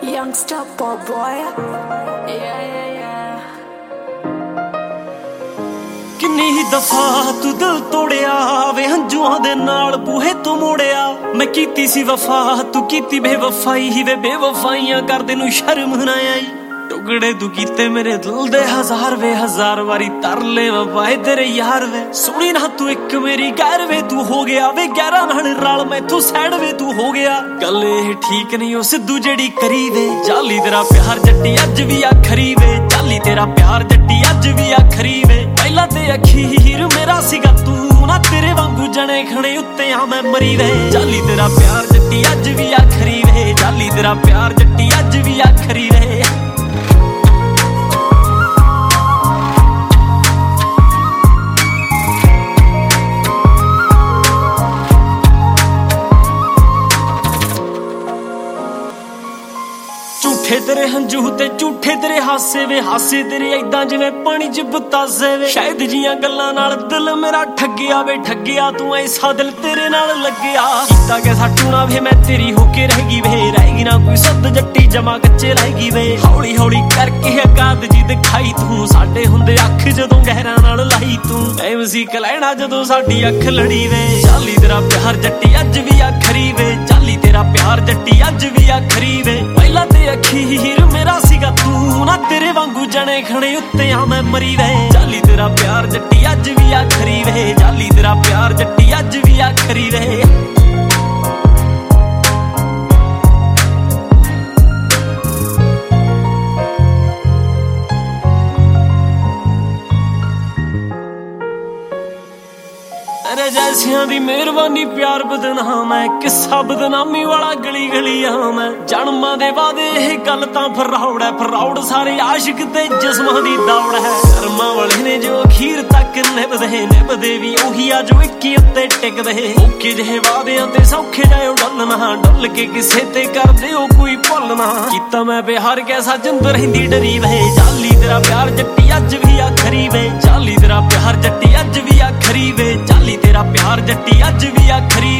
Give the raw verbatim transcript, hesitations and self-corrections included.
Youngster pop boy. Yeah, yeah, yeah. किन्नी ही दफा तू दिल तोड़िया वे हंजुआं दे नाल बूहे तो मोड़िया मैं कीती सी वफा तू कीती बेवफाई ही वे बेवफाइयां करदे नू शर्म ना आई टुकड़े तू कीते मेरे दिल दे हजार वे हजार वारी तरले वफाए तेरे यार वे सुनी ना तू एक मेरी गैर वे तू हो गया वे गैरा नाल रल मैं तू सैड वे तू हो गया गल ए ठीक नहीं ओ सिद्धू जेड़ी करी वे जाली तेरा प्यार जट्टी अज भी आखरी वे जाली तेरा प्यार जट्टी अज भी आखरी वे पहला ते अखीर मेरा सीगा तू ना तेरे वांगू जने खणे उत्ते आ मैं मरी वे जाली तेरा प्यार जट्टी अज भी आखरी वे जाली तेरा प्यार जट्टी अज भी आखरी वे झूठे तेरे हंजू ते झूठे तेरे हासे वे हासे तेरे ऐदां जिवें पानी च बतासे वे शायद जियां गल्लां नाल दिल मेरा ठग्गिया वे ठग्गिया तू ऐसा दिल तेरे नाल लग्गिया कीता कैसा टूना वे मैं तेरी होके रहगी वे रहेगी ना कोई सद जट्टी जमा कच्चे रहेगी वे हौली हौली करके औकात जी दिखाई तू साडे हुंदे अख जदों गहरा नाल लाई तू टाइम सी कलैणा जदों साडी अख लड़ी वे जाली तेरा प्यार जट्टी अज भी आखरी वे जाली तेरा प्यार जट्टी अज भी आखरी वे पहला ते अखीर मेरा सीगा तू ना तेरे वांगू जने खणे उत्ते आ मैं मरी वे जाली तेरा प्यार जट्टी अज भी आखरी वे जाली तेरा प्यार जट्टी अज भी आखरी वे तेरे जैसियां दी मेहरबानी प्यार बदनाम है किस्सा बदनामी वाला गली गली आम है जन्मां दे वादे ये गल तां फराउड़ है फराउड़ सारे आशिक ते जिस्मां दी दौड़ है कर्मां वाले ने जो अखीर तक निभदे निभदे भी ओही आ जो इक्की उत्ते टिकदे ओके जेहे वादियां ते सौखे जाओ डलना डुल के किसे ते करदे ओ कोई भुलना कीता मैं प्यार कैसा जिंद रहिंदी डरी वे जाली तेरा प्यार जट्टी अज भी आखरी वे जाली तेरा प्यार जट्टी अज भी आखरी वे जाली तेरा प्यार जट्टी अज भी आखरी